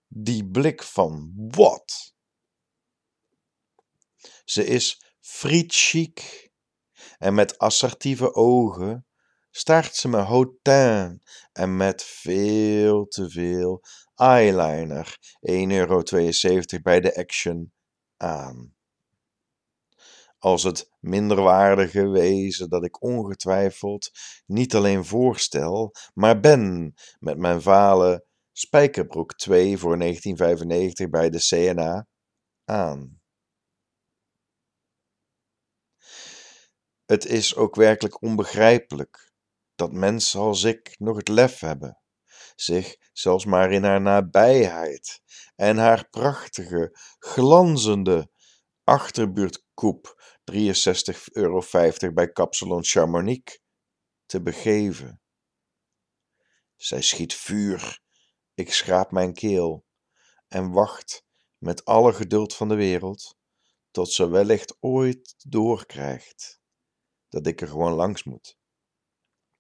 die blik van wat? Ze is frietchic en met assertieve ogen staart ze me hautain en met veel te veel eyeliner, €1,72 bij de Action, aan. Als het minderwaardige wezen dat ik ongetwijfeld niet alleen voorstel, maar ben met mijn vale Spijkerbroek 2 voor 1995 bij de CNA aan. Het is ook werkelijk onbegrijpelijk dat mensen als ik nog het lef hebben zich zelfs maar in haar nabijheid en haar prachtige, glanzende achterbuurtkoep €63,50 bij Kapsalon Chamonix te begeven. Zij schiet vuur, ik schraap mijn keel en wacht met alle geduld van de wereld tot ze wellicht ooit doorkrijgt dat ik er gewoon langs moet.